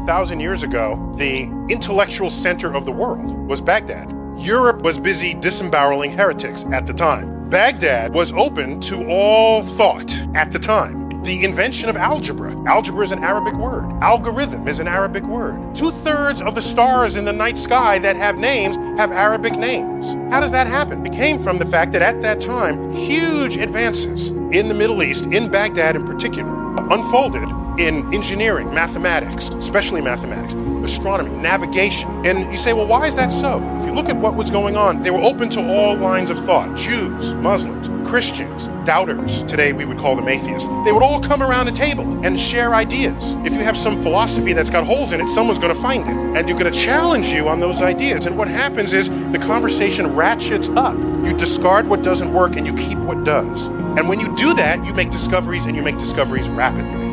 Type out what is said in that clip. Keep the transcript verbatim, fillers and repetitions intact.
thousand years ago, the intellectual center of the world was Baghdad. Europe was busy disemboweling heretics at the time. Baghdad was open to all thought at the time. The invention of algebra. Algebra is an Arabic word. Algorithm is an Arabic word. Two-thirds of the stars in the night sky that have names have Arabic names. How does that happen? It came from the fact that at that time, huge advances in the Middle East, in Baghdad in particular, unfolded in engineering, mathematics, especially mathematics, astronomy, navigation. And you say, well, why is that so? If you look at what was going on, they were open to all lines of thought. Jews, Muslims, Christians, doubters, today we would call them atheists. They would all come around a table and share ideas. If you have some philosophy that's got holes in it, someone's going to find it. And you're going to challenge you on those ideas. And what happens is the conversation ratchets up. You discard what doesn't work and you keep what does. And when you do that, you make discoveries, and you make discoveries rapidly.